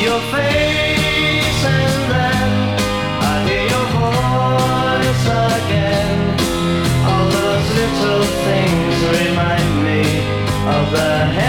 your face and then I hear your voice again. All those little things remind me of the